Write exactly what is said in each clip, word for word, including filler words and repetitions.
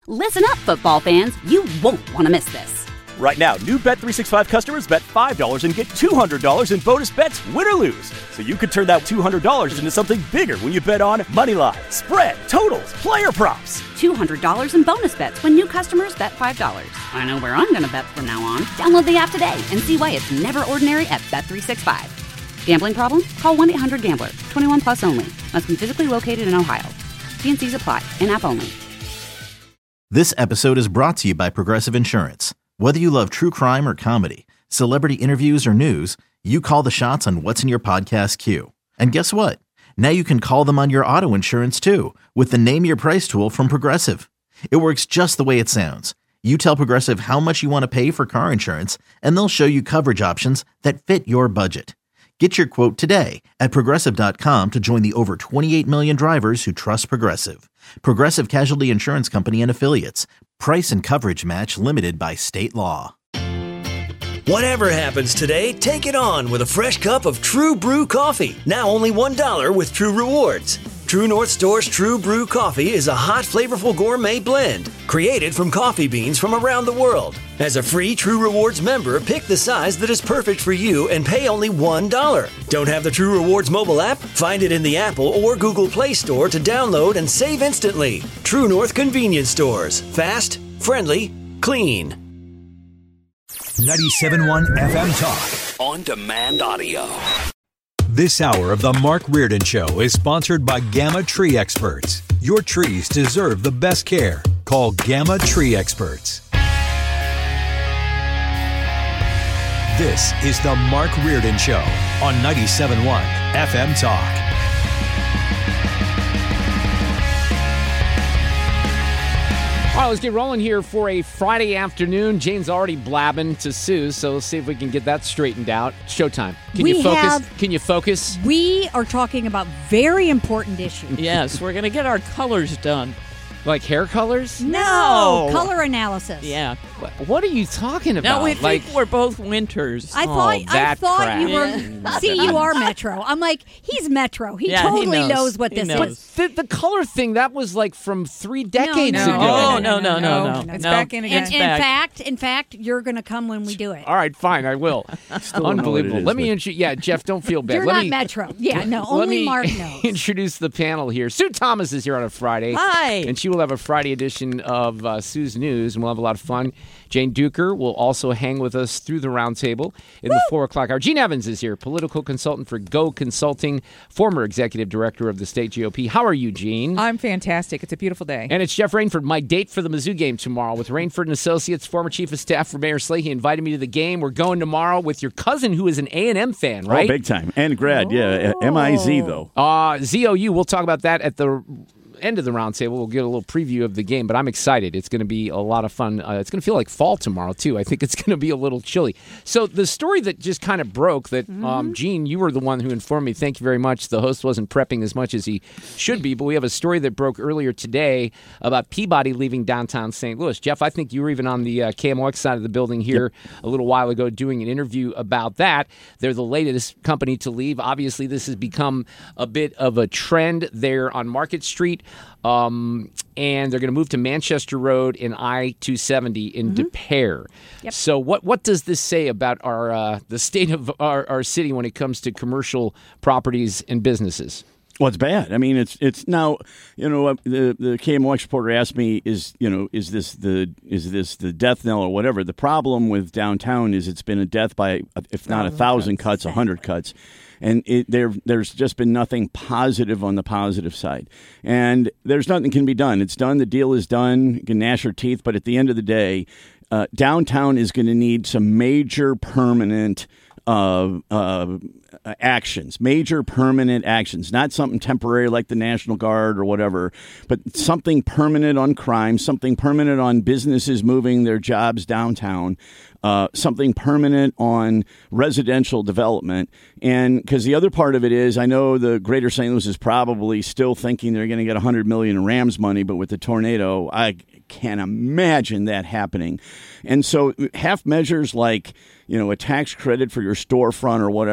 Listen up, football fans. You won't want to miss this. Right now, new Bet three sixty-five customers bet five dollars and get two hundred dollars in bonus bets, win or lose. So you could turn that two hundred dollars into something bigger when you bet on money line, spread, totals, player props. two hundred dollars in bonus bets when new customers bet five dollars. I know where I'm going to bet from now on. Download the app today and see why it's never ordinary at Bet three sixty-five. Gambling problem? Call one eight hundred gambler. twenty-one plus only. Must be physically located in Ohio. T and C's apply. In-app only. This episode is brought to you by Progressive Insurance. Whether you love true crime or comedy, celebrity interviews or news, you call the shots on what's in your podcast queue. And guess what? Now you can call them on your auto insurance too with the Name Your Price tool from Progressive. It works just the way it sounds. You tell Progressive how much you want to pay for car insurance, and they'll show you coverage options that fit your budget. Get your quote today at Progressive dot com to join the over twenty-eight million drivers who trust Progressive. Progressive Casualty Insurance Company and Affiliates. Price and coverage match limited by state law. Whatever happens today, take it on with a fresh cup of True Brew coffee. Now only one dollar with True Rewards. True North Store's True Brew coffee is a hot, flavorful gourmet blend created from coffee beans from around the world. As a free True Rewards member, pick the size that is perfect for you and pay only one dollar. Don't have the True Rewards mobile app? Find it in the Apple or Google Play Store to download and save instantly. True North Convenience Stores. Fast, friendly, clean. ninety-seven point one F M Talk. On demand audio. This hour of the Mark Reardon Show is sponsored by Gamma Tree Experts. Your trees deserve the best care. Call Gamma Tree Experts. This is the Mark Reardon Show on ninety-seven point one F M Talk. All right, let's get rolling here for a Friday afternoon. Jane's already blabbing to Sue, so let's see if we can get that straightened out. Showtime. Can we you focus? Have, can you focus? We are talking about very important issues. Yes, we're going to get our colors done. Like hair colors? No, color analysis. Yeah. What, what are you talking about? No, we like, think we're both winters. I thought oh, that I thought crap. you were. See, you are Metro. I'm like, he's Metro. He yeah, totally he knows. knows what he this knows. is. The, the color thing, that was like from three decades no, ago. Oh, no, no, no, no. no. It's no. back in again. In, in fact, in fact, you're going to come when we do it. All right, fine, I will. Unbelievable. is, Let me but... introduce. Yeah, Jeff, don't feel bad. You're let not me, Metro. Yeah, no, only let me Mark knows. Introduce the panel here. Sue Thomas is here on a Friday. Hi. And she will have a Friday edition of uh, Sue's News, and we'll have a lot of fun. Jane Duker will also hang with us through the roundtable in Woo! the four o'clock hour. Gene Evans is here, political consultant for Go Consulting, former executive director of the state G O P. How are you, Gene? I'm fantastic. It's a beautiful day. And it's Jeff Rainford, my date for the Mizzou game tomorrow with Rainford and Associates, former chief of staff for Mayor Slay. He invited me to the game. We're going tomorrow with your cousin, who is an A and M fan, right? Oh, big time. And grad, oh. yeah. M I Z, though. Uh, Z O U. We'll talk about that at the end of the roundtable. We'll get a little preview of the game, but I'm excited. It's going to be a lot of fun. Uh, it's going to feel like fall tomorrow, too. I think it's going to be a little chilly. So the story that just kind of broke that, mm-hmm. um, Gene, you were the one who informed me. Thank you very much. The host wasn't prepping as much as he should be, but we have a story that broke earlier today about Peabody leaving downtown Saint Louis. Jeff, I think you were even on the uh, K M O X side of the building here yep. a little while ago doing an interview about that. They're the latest company to leave. Obviously, this has become a bit of a trend there on Market Street. Um, and they're going to move to Manchester Road in I two seventy in mm-hmm. De Pere. Yep. So what what does this say about our uh, the state of our, our city when it comes to commercial properties and businesses? Well, it's bad. I mean, it's it's now, you know, the the K M O X reporter asked me, is you know, is this the is this the death knell or whatever? The problem with downtown is it's been a death by, if not a thousand cuts, a hundred cuts. And it, there, there's just been nothing positive on the positive side. And there's nothing can be done. It's done. The deal is done. You can gnash your teeth. But at the end of the day, uh, downtown is going to need some major permanent uh, uh, actions, major permanent actions, not something temporary like the National Guard or whatever, but something permanent on crime, something permanent on businesses moving their jobs downtown. Uh, something permanent on residential development. And because the other part of it is, I know the greater Saint Louis is probably still thinking they're going to get one hundred million dollars in Rams money, but with the tornado, I can't imagine that happening. And so half measures like, you know, a tax credit for your storefront or whatever,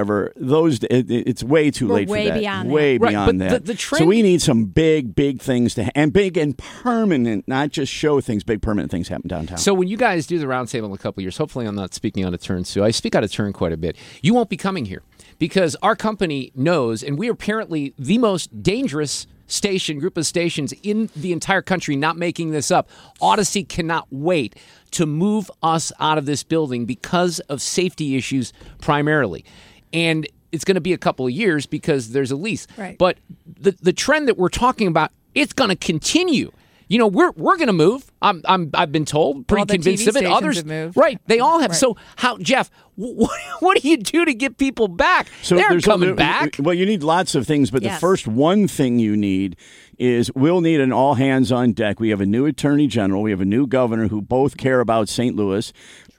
those it, it's way too We're late way for that. beyond way that. Right, beyond but that. the- the trend- so we need some big, big things to ha- and big and permanent, not just show things. Big permanent things happen downtown. So when you guys do the roundtable in a couple of years, hopefully I'm not speaking out of turn, Sue. I speak out of turn quite a bit. You won't be coming here because our company knows, and we are apparently the most dangerous station, group of stations in the entire country, not making this up. Odyssey cannot wait to move us out of this building because of safety issues primarily. And it's going to be a couple of years because there's a lease. Right. But the the trend that we're talking about, it's going to continue. You know, we're we're going to move. I'm I'm I've been told, pretty All the convinced T V of it. stations Others, have moved. right? They all have. Right. So how, Jeff? What what do you do to get people back? So They're there's coming other- back. Well, you need lots of things, but Yes. the first one thing you need is we'll need an all hands on deck. We have a new attorney general. We have a new governor who both care about Saint Louis.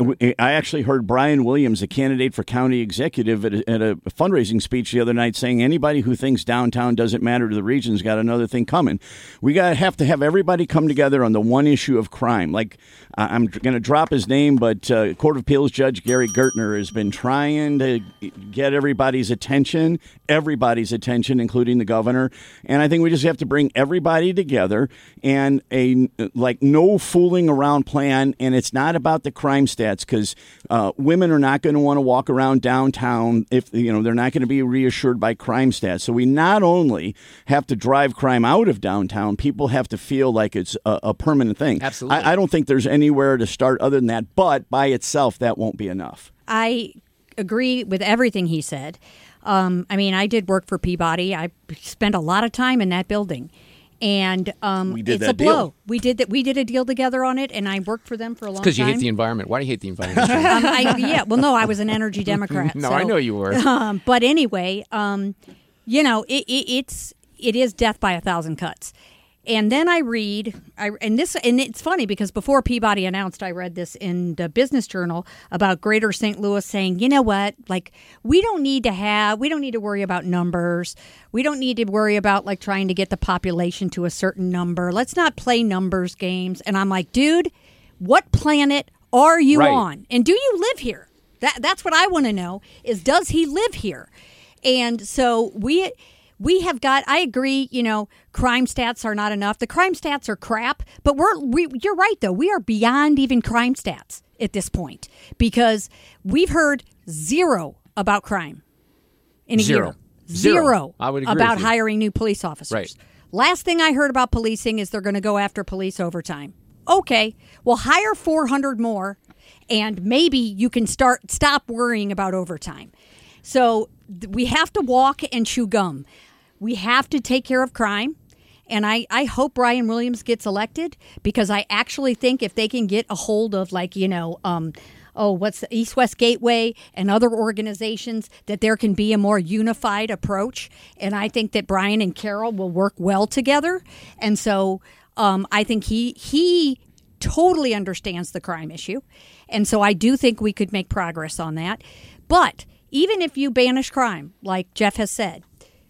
I actually heard Brian Williams, a candidate for county executive, at a, at a fundraising speech the other night saying anybody who thinks downtown doesn't matter to the region's got another thing coming. We got to have to have everybody come together on the one issue of crime. Like, I'm going to drop his name, but uh, Court of Appeals Judge Gary Gertner has been trying to get everybody's attention, everybody's attention, including the governor. And I think we just have to bring everybody together and a like no fooling around plan. And it's not about the crime stats because uh, women are not going to want to walk around downtown if you know they're not going to be reassured by crime stats. So we not only have to drive crime out of downtown, people have to feel like it's a, a permanent thing. Absolutely. I, I don't think there's anywhere to start other than that. But by itself, that won't be enough. I agree with everything he said. Um, I mean, I did work for Peabody. I spent a lot of time in that building. And um, We did it's that a blow. deal. We did that. We did a deal together on it, and I worked for them for a long time. Because you hate the environment. Why do you hate the environment? um, I, yeah, well, no, I was an energy Democrat. No, so, I know you were. Um, but anyway, um, you know, it, it, it's it is death by a thousand cuts. And then I read, I and this, and it's funny because before Peabody announced, I read this in the Business Journal about Greater Saint Louis saying, you know what, like we don't need to have, we don't need to worry about numbers. We don't need to worry about like trying to get the population to a certain number. Let's not play numbers games. And I'm like, dude, what planet are you Right. on? And do you live here? That that's what I want to know is does he live here? And so we we have got I agree, you know, crime stats are not enough. The crime stats are crap, but we're we you're right though. We are beyond even crime stats at this point because we've heard zero about crime in a Zero. year. Zero. Zero I would agree about with you. hiring new police officers. Right. Last thing I heard about policing is they're going to go after police overtime. Okay, well hire four hundred more and maybe you can start stop worrying about overtime. So th- we have to walk and chew gum. We have to take care of crime. And I, I hope Brian Williams gets elected because I actually think if they can get a hold of like, you know, um, oh, what's the East West Gateway and other organizations, that there can be a more unified approach. And I think that Brian and Carol will work well together. And so um, I think he he totally understands the crime issue. And so I do think we could make progress on that. But even if you banish crime, like Jeff has said,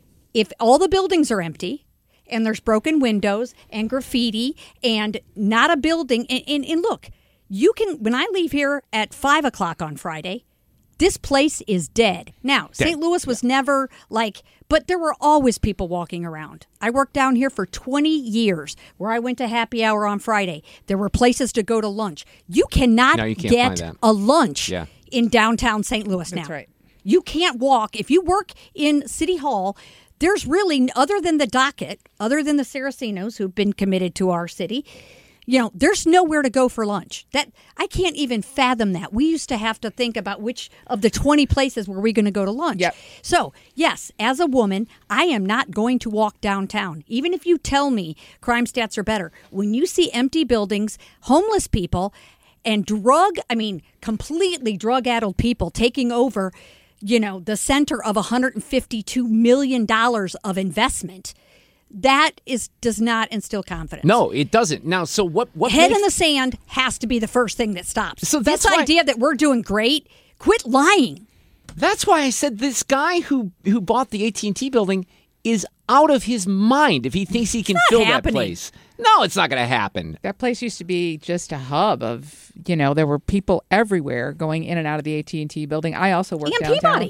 if all the buildings are empty and there's broken windows and graffiti and not a building, and, and, and look, you can, when I leave here at five o'clock on Friday, this place is dead. Now, Saint Louis was never like, but there were always people walking around. I worked down here for twenty years where I went to happy hour on Friday. There were places to go to lunch. You cannot No, you can't get find that. a lunch Yeah. in downtown Saint Louis now. That's right. You can't walk. If you work in City Hall, there's really, other than the docket, other than the Saracenos who've been committed to our city, you know, there's nowhere to go for lunch. That I can't even fathom that. We used to have to think about which of the twenty places were we going to go to lunch. Yep. So, yes, as a woman, I am not going to walk downtown. Even if you tell me crime stats are better. When you see empty buildings, homeless people, and drug, I mean, completely drug-addled people taking over, you know, the center of one hundred fifty-two million dollars of investment, that is does not instill confidence. No, it doesn't. Now, so what? What Head makes- in the sand has to be the first thing that stops. So that's this why- idea that we're doing great, quit lying. That's why I said this guy who who bought the A T and T building is out of his mind if he thinks he can It's not fill happening. that place. No, it's not going to happen. That place used to be just a hub of, you know, there were people everywhere going in and out of the A T and T building. I also worked And downtown. Peabody.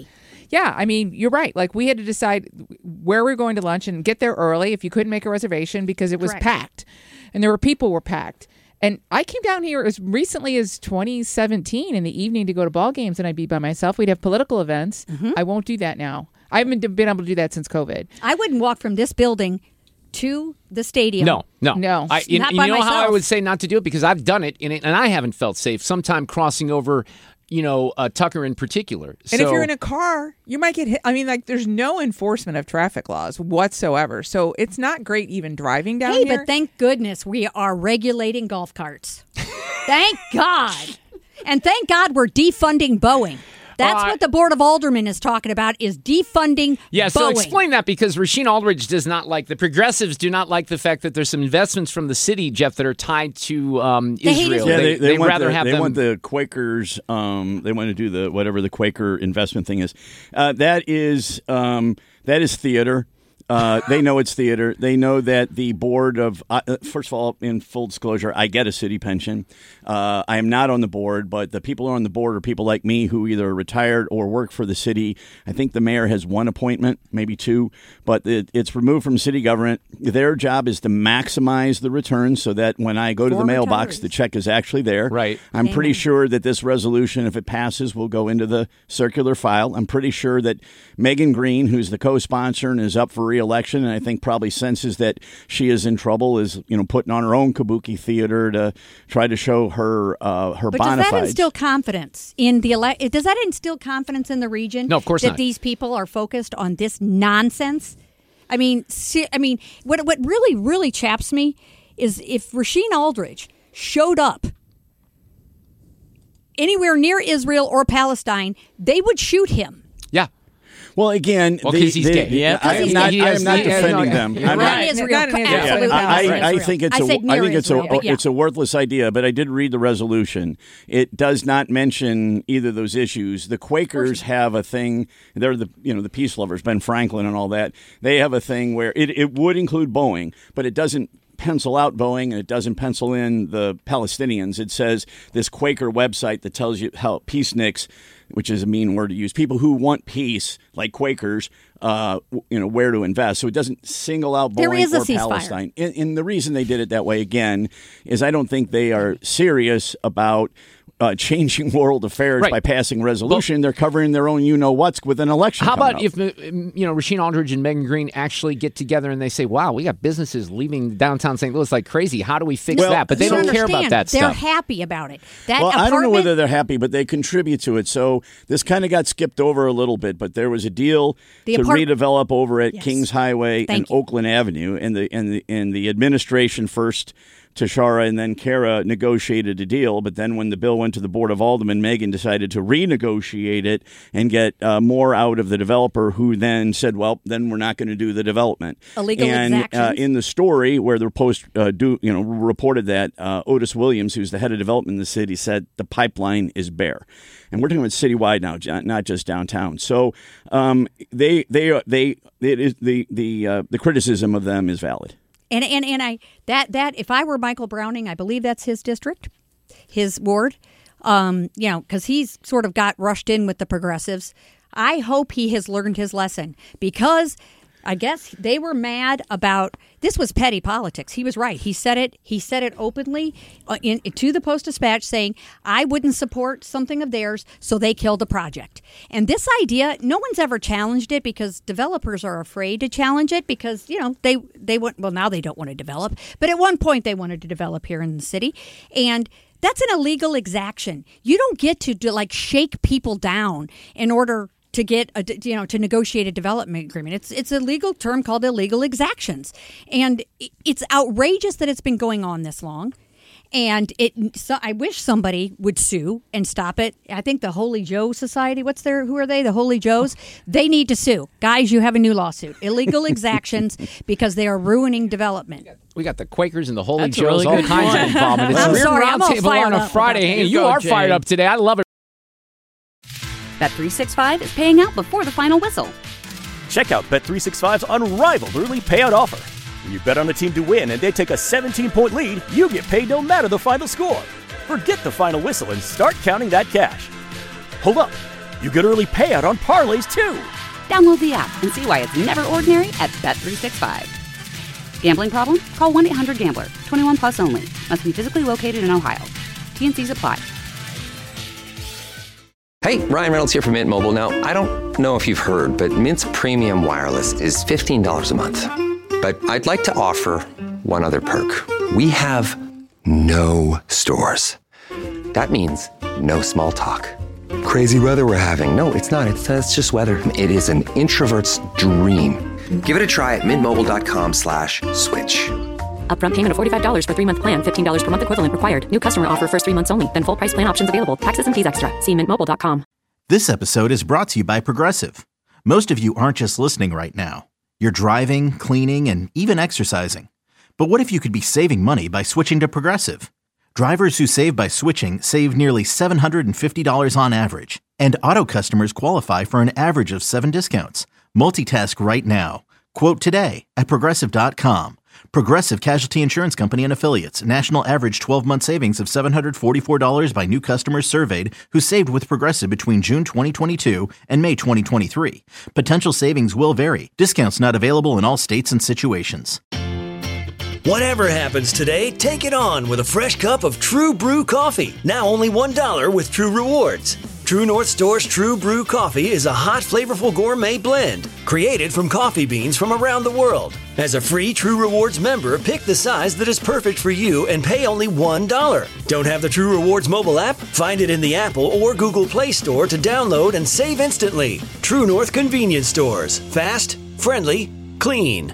Yeah, I mean, you're right. Like, we had to decide where we were going to lunch and get there early if you couldn't make a reservation because it was Correct. packed. And there were people were packed. And I came down here as recently as twenty seventeen in the evening to go to ball games, and I'd be by myself. We'd have political events. Mm-hmm. I won't do that now. I haven't been able to do that since COVID. I wouldn't walk from this building to the stadium. No, no, No. I, you Not you by know how I myself. would say not to do it because I've done it, and, it, and I haven't felt safe. Sometime crossing over, you know, uh, Tucker in particular. And so, if you're in a car, you might get hit. I mean, like, there's no enforcement of traffic laws whatsoever. So it's not great even driving down Hey, here. but thank goodness we are regulating golf carts. Thank God. And thank God we're defunding Boeing. That's Uh, what the Board of Aldermen is talking about, is defunding Yeah, Boeing. so explain that because Rasheen Aldridge does not like, the progressives do not like the fact that there's some investments from the city, Jeff, that are tied to um, They hate Israel. Israel. Yeah, they, they, want rather the, have they them. want the Quakers. Um, they want to do the whatever the Quaker investment thing is. Uh, that is um, that is theater. Uh, they know it's theater. They know that the board of, uh, first of all, in full disclosure, I get a city pension. Uh, I am not on the board, but the people who are on the board are people like me who either are retired or work for the city. I think the mayor has one appointment, maybe two, but it, it's removed from city government. Their job is to maximize the returns so that when I go to the Former mailbox, retirees. the check is actually there. Right. I'm pretty Amen. sure that this resolution, if it passes, will go into the circular file. I'm pretty sure that Megan Green, who's the co-sponsor and is up for re-election, and I think probably senses that she is in trouble, is you know putting on her own kabuki theater to try to show her uh, her But bona does that fides. instill confidence in the ele- Does that instill confidence in the region? No, of course that not. these people are focused on this nonsense. I mean, se- I mean, what what really really chaps me is if Rasheen Aldridge showed up anywhere near Israel or Palestine, they would shoot him. yeah. Well, again, Well, they- 'cause he's they- gay. Yeah, I am he's not. gay. I He am not has- he has- defending no, them. you're I'm right. not- Not Israel. Not in Israel. Absolutely Yeah, not I, Israel. I, I think it's I a. said I near think it's a. Israel, but yeah. It's a worthless idea. But I did read the resolution. It does not mention either of those issues. The Quakers have a thing. They're the you know the peace lovers, Ben Franklin and all that. They have a thing where it, it would include Boeing, but it doesn't pencil out Boeing and it doesn't pencil in the Palestinians. It says this Quaker website that tells you how peaceniks, which is a mean word to use, people who want peace, like Quakers, uh, w- you know, where to invest. So it doesn't single out There Boeing is a or ceasefire. Palestine. And, and the reason they did it that way, again, is I don't think they are serious about uh, changing world affairs Right. by passing a resolution. They're covering their own you-know-whats with an election How coming about up. if um, you know Rasheen Aldridge and Megan Green actually get together and they say, "Wow, we got businesses leaving downtown Saint Louis like crazy. How do we fix Well, that?" But they You don't care understand. about that They're stuff. happy about it. That Well, I don't know apartment- whether they're happy, but they contribute to it. So this kind of got skipped over a little bit, but there was a deal The to apart- redevelop over at Yes. Kings Highway Thank and you. Oakland Avenue, and the and the and the administration first. Tashara and then Kara negotiated a deal, but then when the bill went to the Board of Aldermen, Megan decided to renegotiate it and get uh, more out of the developer, who then said, well, then we're not going to do the development. Illegal and, uh, exactions. in the story where the Post uh, do, you know, reported that, uh, Otis Williams, who's the head of development in the city, said the pipeline is bare. And we're talking about citywide now, jo- not just downtown. So um, they, they, they, it is the the uh, the criticism of them is valid. And and and I that that if I were Michael Browning, I believe that's his district, his ward. Um, you know, because he's sort of got rushed in with the progressives. I hope he has learned his lesson, because I guess they were mad about this was petty politics. He was right. He said it. He said it openly uh, in, to the Post-Dispatch, saying, "I wouldn't support something of theirs, so they killed the project." And this idea, no one's ever challenged it because developers are afraid to challenge it because you know they they want. Well, now they don't want to develop, but at one point they wanted to develop here in the city, and that's an illegal exaction. You don't get to, to like shake people down in order to get a, you know to negotiate a development agreement. It's it's a legal term called illegal exactions, and it's outrageous that it's been going on this long. And it, so I wish somebody would sue and stop it. I think the Holy Joe Society, what's their, who are they? The Holy Joes? They need to sue. Guys, you have a new lawsuit. Illegal exactions because they are ruining development. We got the Quakers and the Holy That's a Joes, really all good kinds one. of involvement. It's I'm a weird sorry, I'm all roundtable fired on a up Friday. about Hey, that. you Go, are fired Jay. up today. I love it. Bet three sixty-five is paying out before the final whistle. Check out Bet three sixty-five's unrivaled early payout offer. When you bet on a team to win and they take a seventeen-point lead, you get paid no matter the final score. Forget the final whistle and start counting that cash. Hold up. You get early payout on parlays, too. Download the app and see why it's never ordinary at Bet three sixty-five. Gambling problem? Call one eight hundred gambler. twenty-one plus only. Must be physically located in Ohio. T and C's apply. Hey, Ryan Reynolds here from Mint Mobile. Now, I don't know if you've heard, but Mint's premium wireless is fifteen dollars a month. But I'd like to offer one other perk. We have no stores. That means no small talk. Crazy weather we're having. No, it's not. It's, uh, it's just weather. It is an introvert's dream. Give it a try at mintmobile.com slash switch. Upfront payment of forty-five dollars for three-month plan. fifteen dollars per month equivalent required. New customer offer first three months only. Then full price plan options available. Taxes and fees extra. See mint mobile dot com. This episode is brought to you by Progressive. Most of you aren't just listening right now. You're driving, cleaning, and even exercising. But what if you could be saving money by switching to Progressive? Drivers who save by switching save nearly seven hundred fifty dollars on average. And auto customers qualify for an average of seven discounts. Multitask right now. Quote today at Progressive dot com. Progressive Casualty Insurance Company and Affiliates. National average twelve-month savings of seven hundred forty-four dollars by new customers surveyed who saved with Progressive between June twenty twenty-two and May twenty twenty-three. Potential savings will vary. Discounts not available in all states and situations. Whatever happens today, take it on with a fresh cup of True Brew coffee. Now only one dollar with True Rewards. True North Store's True Brew coffee is a hot, flavorful gourmet blend created from coffee beans from around the world. As a free True Rewards member, pick the size that is perfect for you and pay only one dollar. Don't have the True Rewards mobile app? Find it in the Apple or Google Play Store to download and save instantly. True North Convenience Stores. Fast, friendly, clean.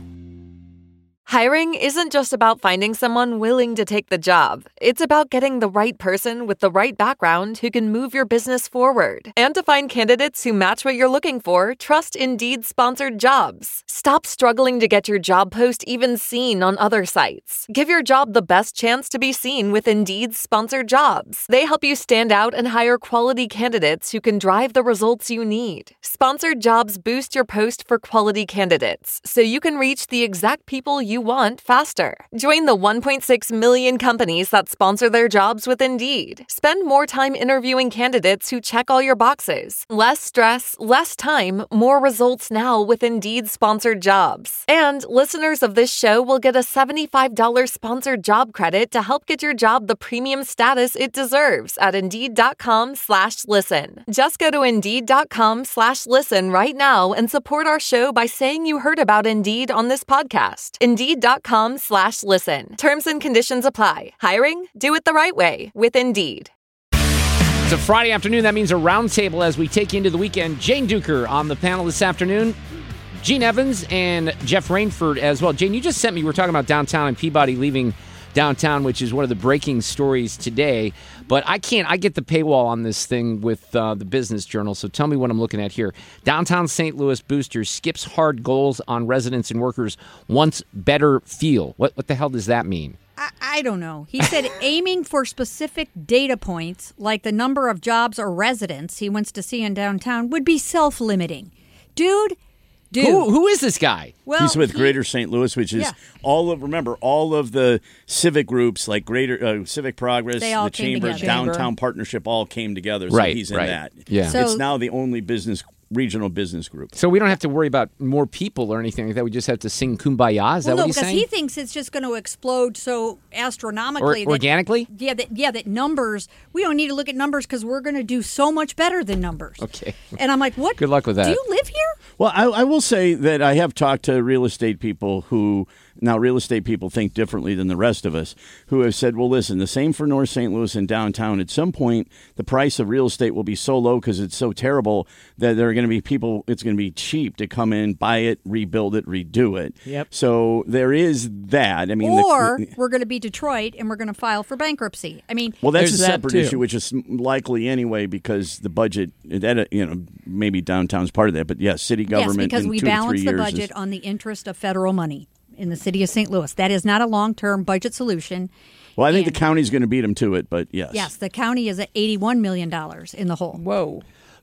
Hiring isn't just about finding someone willing to take the job. It's about getting the right person with the right background who can move your business forward. And to find candidates who match what you're looking for, trust Indeed-sponsored jobs. Stop struggling to get your job post even seen on other sites. Give your job the best chance to be seen with Indeed-sponsored jobs. They help you stand out and hire quality candidates who can drive the results you need. Sponsored jobs boost your post for quality candidates, so you can reach the exact people you want faster. Join the one point six million companies that sponsor their jobs with Indeed. Spend more time interviewing candidates who check all your boxes. Less stress, less time, more results now with Indeed-sponsored jobs. And listeners of this show will get a seventy-five dollars sponsored job credit to help get your job the premium status it deserves at Indeed.com slash listen. Just go to Indeed.com slash listen right now and support our show by saying you heard about Indeed on this podcast. Indeed.com slash listen. Terms and conditions apply. Hiring? Do it the right way with Indeed. It's a Friday afternoon. That means a roundtable as we take you into the weekend. Jane Duker on the panel this afternoon. Gene Evans and Jeff Rainford as well. Jane, you just sent me, we were talking about downtown and Peabody leaving downtown, which is one of the breaking stories today. But I can't, I get the paywall on this thing with uh, the Business Journal, so tell me what I'm looking at here. Downtown Saint Louis booster skips hard goals on residents and workers wants better feel. What, what the hell does that mean? I, I don't know. He said aiming for specific data points, like the number of jobs or residents he wants to see in downtown, would be self-limiting. Dude, dude. Who, who is this guy? Well, he's with he, Greater Saint Louis, which is yeah. all of, remember, all of the civic groups like Greater uh, Civic Progress, the Chamber, together. Downtown Chamber. Partnership all came together. So right, he's in right. that. Yeah. So, it's now the only business regional business group. So we don't have to worry about more people or anything like that. We just have to sing Kumbaya. Is that well, what no, he's because saying? he thinks it's just going to explode so astronomically. Or, that, organically? Yeah, that, yeah, that numbers, we don't need to look at numbers because we're going to do so much better than numbers. Okay. And I'm like, what? Good luck with that. Do you live here? Well, I, I will say that I have talked to real estate people who, now real estate people think differently than the rest of us, who have said, well, listen, the same for North Saint Louis and downtown. At some point, the price of real estate will be so low because it's so terrible that there are going to be people, it's going to be cheap to come in, buy it, rebuild it, redo it. Yep. So there is that. I mean, or the, we're going to be Detroit and we're going to file for bankruptcy. I mean, well, that's a that separate too. issue, which is likely anyway because the budget, that you know, maybe downtown's part of that. But yes, city government. Yes, because in we two to balance three the years budget is, on the interest of federal money in the city of Saint Louis. That is not a long-term budget solution. Well, I think and, the county's going to beat them to it, but yes. Yes, the county is at eighty-one million dollars in the hole. Whoa.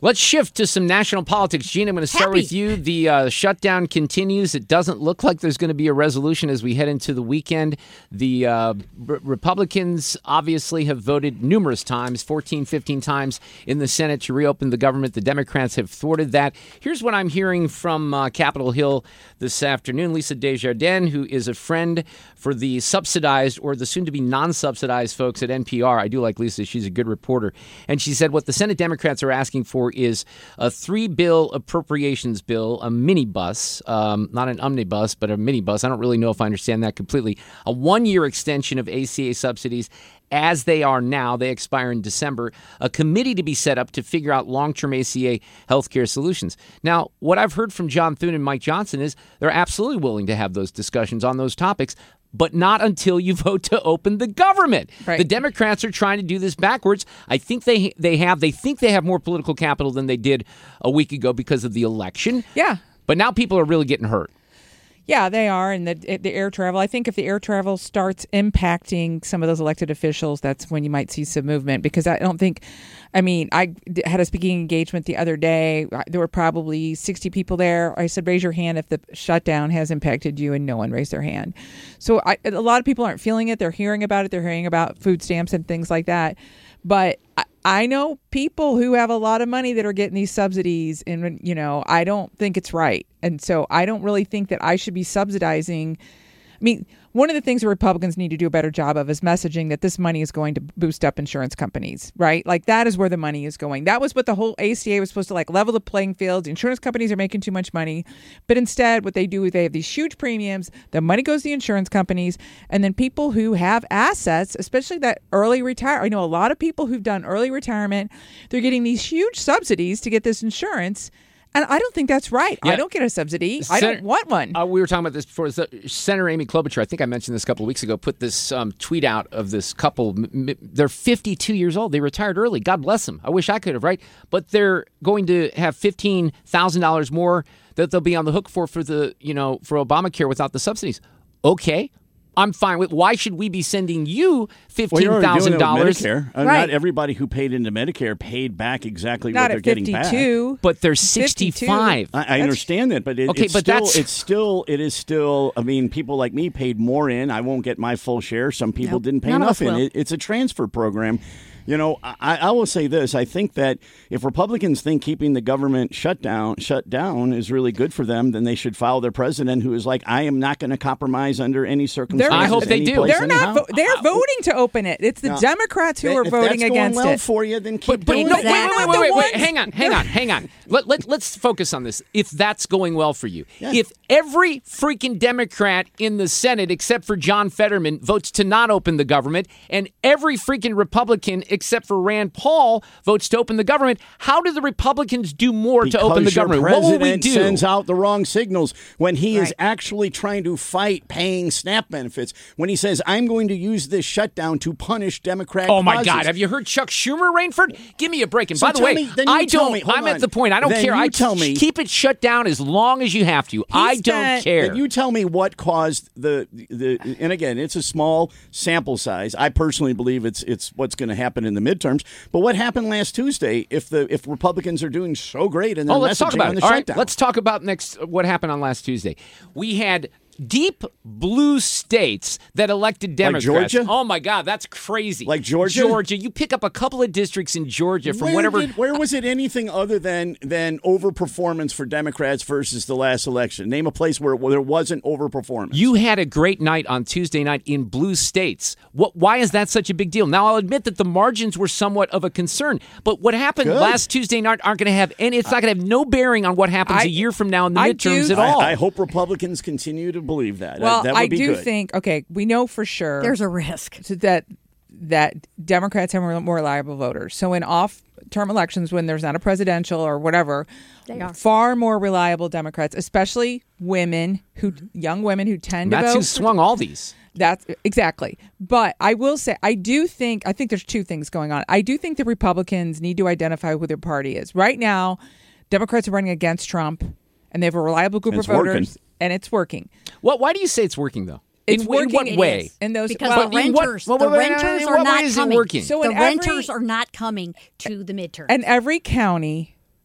Let's shift to some national politics. Gina, I'm going to start Happy. with you. The uh, shutdown continues. It doesn't look like there's going to be a resolution as we head into the weekend. The uh, r- Republicans obviously have voted numerous times, fourteen, fifteen times in the Senate to reopen the government. The Democrats have thwarted that. Here's what I'm hearing from uh, Capitol Hill this afternoon. Lisa Desjardins, who is a friend for the subsidized or the soon-to-be non-subsidized folks at N P R. I do like Lisa. She's a good reporter. And she said what the Senate Democrats are asking for is a three-bill appropriations bill, a minibus, um, not an omnibus, but a minibus. I don't really know if I understand that completely. A one-year extension of A C A subsidies as they are now. They expire in December. A committee to be set up to figure out long-term A C A healthcare solutions. Now, what I've heard from John Thune and Mike Johnson is they're absolutely willing to have those discussions on those topics, but not until you vote to open the government. Right. The Democrats are trying to do this backwards. I think they they have they think they have more political capital than they did a week ago because of the election. Yeah. But now people are really getting hurt. Yeah, they are. And the the air travel, I think if the air travel starts impacting some of those elected officials, that's when you might see some movement. Because I don't think, I mean, I had a speaking engagement the other day. There were probably sixty people there. I said, raise your hand if the shutdown has impacted you, and no one raised their hand. So I, a lot of people aren't feeling it. They're hearing about it. They're hearing about food stamps and things like that. But I, I know people who have a lot of money that are getting these subsidies, and, you know, I don't think it's right. And so I don't really think that I should be subsidizing. I mean, one of the things the Republicans need to do a better job of is messaging that this money is going to boost up insurance companies, right? Like, that is where the money is going. That was what the whole A C A was supposed to, like, level the playing field. Insurance companies are making too much money. But instead, what they do is they have these huge premiums. The money goes to the insurance companies. And then people who have assets, especially that early retire. I know a lot of people who've done early retirement. They're getting these huge subsidies to get this insurance. And I don't think that's right. Yeah. I don't get a subsidy. I Senator, don't want one. Uh, we were talking about this before. Senator Amy Klobuchar, I think I mentioned this a couple of weeks ago, put this um, tweet out of this couple. They're fifty-two years old. They retired early. God bless them. I wish I could have, right? But they're going to have fifteen thousand dollars more that they'll be on the hook for for the, you know, for Obamacare without the subsidies. Okay. I'm fine with. Why should we be sending you fifteen thousand dollars? Well, Medicare. Uh, right. Not everybody who paid into Medicare paid back exactly Not what they're at getting fifty-two. back. But they're sixty-five. I, I understand that, but it, Okay, it's but still, that's- it's still, it is still. I mean, people like me paid more in. I won't get my full share. Some people Nope, didn't pay none of enough us in. will. It, it's a transfer program. You know, I, I will say this. I think that if Republicans think keeping the government shut down, shut down is really good for them, then they should follow their president, who is like, I am not going to compromise under any circumstances. I hope they any do. place, They're anyhow. not. Vo- they're voting to open it. It's the Now, Democrats who If are that's voting going against well it. for you, then keep But, but doing no, it. wait, wait, wait, They're wait, wait, not wait. the Hang on, hang on, hang on. Let, let, let's focus on this. If that's going well for you. Yeah. If every freaking Democrat in the Senate, except for John Fetterman, votes to not open the government, and every freaking Republican, except for Rand Paul, votes to open the government, how do the Republicans do more Because to open the your government? What will we president do? sends out the wrong signals when he is Right. actually trying to fight paying SNAP benefits. When he says, I'm going to use this shutdown to punish Democrat Oh, my causes. God. Have you heard Chuck Schumer, Rainford? Give me a break. And So by the tell way, me- then you I tell don't, me- hold I'm on. at the point, I don't Then care. you I tell me- keep it shut down as long as you have to. I don't spent- care. Then you tell me what caused the, the and again, it's a small sample size. I personally believe it's it's what's going to happen in the midterms. But what happened last Tuesday if the if Republicans are doing so great and they're Oh, let's talk messaging about on it. the All right, shutdown? let's talk about next what happened on last Tuesday. We had deep blue states that elected Democrats. Georgia? Oh my God, that's crazy. Like Georgia? Georgia. You pick up a couple of districts in Georgia from where whatever. did- where was it anything other than than overperformance for Democrats versus the last election? Name a place where, where there wasn't overperformance. You had a great night on Tuesday night in blue states. What? Why is that such a big deal? Now, I'll admit that the margins were somewhat of a concern, but what happened Good. last Tuesday night aren't going to have any. It's not going to have no bearing on what happens I- a year from now in the I midterms do- at all. I, I hope Republicans continue to believe that. Well, that would I be do good. think. Okay, we know for sure There's a risk. so that that Democrats have more, more reliable voters. So in off-term elections, when there's not a presidential or whatever, They are. far more reliable Democrats, especially women who young women who tend to That's vote. who swung all these. That's exactly. But I will say, I do think, I think there's two things going on. I do think the Republicans need to identify who their party is. Right now, Democrats are running against Trump, and they have a reliable group It's of voters, working. and it's working. What? Why do you say it's working though? It's in, working. in what It way? is. In those, Because well, the in what- renters, well, the wait, wait, wait, renters in are what not way is it coming. working? So the in every- renters are not coming to the midterm. and every county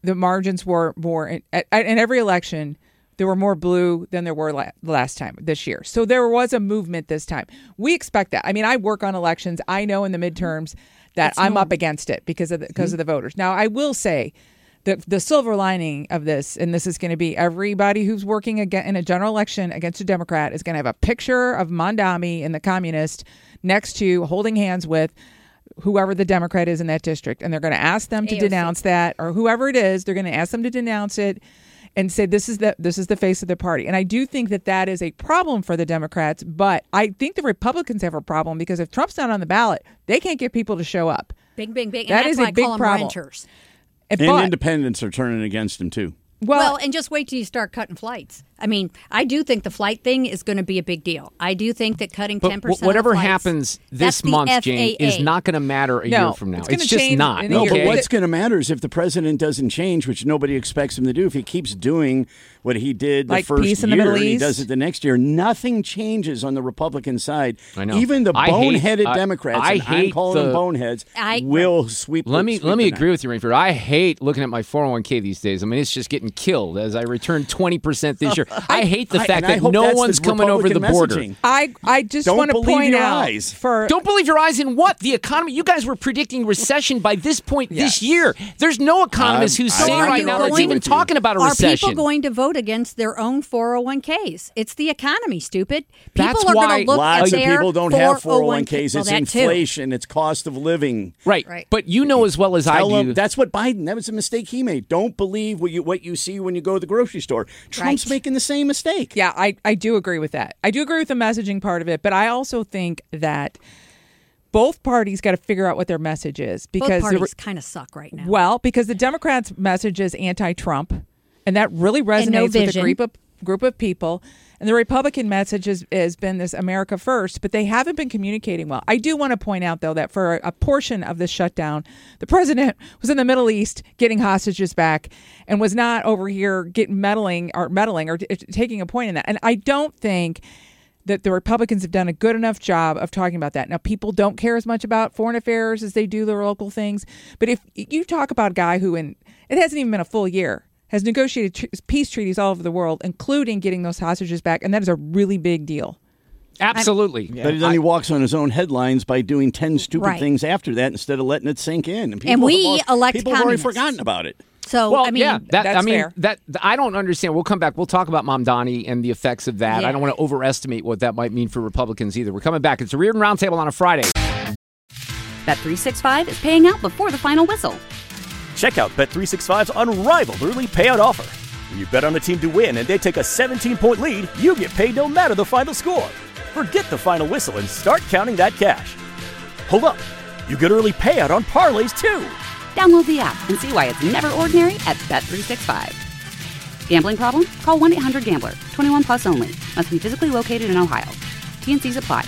the margins were more in, at, in every election. There were more blue than there were la- last time this year. So there was a movement this time. We expect that. I mean, I work on elections. I know in the midterms that It's I'm normal. up against it because of the, because Mm-hmm. of the voters. Now, I will say that the silver lining of this, and this is going to be everybody who's working again in a general election against a Democrat is going to have a picture of Mondami and the communist next to holding hands with whoever the Democrat is in that district. And they're going to ask them to A O C. denounce that, or whoever it is, they're going to ask them to denounce it and say this is the this is the face of the party. And I do think that that is a problem for the Democrats, but I think the Republicans have a problem because if Trump's not on the ballot, they can't get people to show up. Bing, bing, bing. And That that's is why a I big call them problem. renters. And, And but, independents are turning against him, too. well, Well, and just wait till you start cutting flights. I mean, I do think the flight thing is going to be a big deal. I do think that cutting But ten w- percent whatever of flights, happens that's this the month, F Jane, A A. is not going to matter a No, year from now. it's It's, gonna just change not. in a No, year. but okay? what's going to matter is if the president doesn't change, which nobody expects him to do. If he keeps doing what he did the Like first peace year in the Middle and he East? does it the next year, nothing changes on the Republican side. I know. Even the I hate- boneheaded I- Democrats, I and I'm hate calling them the- boneheads, I- will sweep. Let me sweep let me the agree night. with you, Rainford. I hate looking at my four oh one k these days. I mean, it's just getting killed as I return twenty percent this year. I hate the I- fact and I that hope no that's the one's coming over the Republican border. messaging. I I just Don't want to believe point your out eyes. for Don't believe your eyes in what? The economy? You guys were predicting recession by this point this year. There's no economist I'm- who's I'm saying not right gonna now that's argue even with you. talking about a Are recession. people going to vote against their own four oh one k's? It's the economy, stupid. People That's are why going to look Lots at of their people don't have four oh one k's. Well, It's that too. inflation. It's cost of living. right. Right. But you know as well as I Tell do. them, that's what Biden. That was a mistake he made. Don't believe what you what you see when you go to the grocery store. Trump's Right. making the same mistake. Yeah, I, I do agree with that. I do agree with the messaging part of it, but I also think that both parties got to figure out what their message is because Both the- parties kind of suck right now. well, because the Democrats' message is anti-Trump, and that really resonates no with a vision. group of group of people. And the Republican message has, has been this America first, but they haven't been communicating well. I do want to point out, though, that for a portion of this shutdown, the president was in the Middle East getting hostages back and was not over here getting meddling or meddling or t- taking a point in that. And I don't think that the Republicans have done a good enough job of talking about that. Now, people don't care as much about foreign affairs as they do their local things. But if you talk about a guy who, in it hasn't even been a full year, has negotiated tr- peace treaties all over the world, including getting those hostages back, and that is a really big deal. Absolutely. But then he walks on his own headlines by doing ten stupid Right. things after that instead of letting it sink in. And, people And we have al- elect people have already communists. forgotten about it. So, Well, I mean, yeah, that, I that's mean, fair. that I don't understand. We'll come back. We'll talk about Mamdani and the effects of that. Yeah. I don't want to overestimate what that might mean for Republicans either. We're coming back. It's a Reardon Roundtable on a Friday. Bet three sixty-five is paying out before the final whistle. Check out Bet three sixty-five's unrivaled early payout offer. When you bet on a team to win and they take a seventeen-point lead, you get paid no matter the final score. Forget the final whistle and start counting that cash. Hold up. You get early payout on parlays, too. Download the app and see why it's never ordinary at Bet three sixty-five. Gambling problem? Call one eight hundred gambler. twenty-one plus only. Must be physically located in Ohio. T N Cs apply.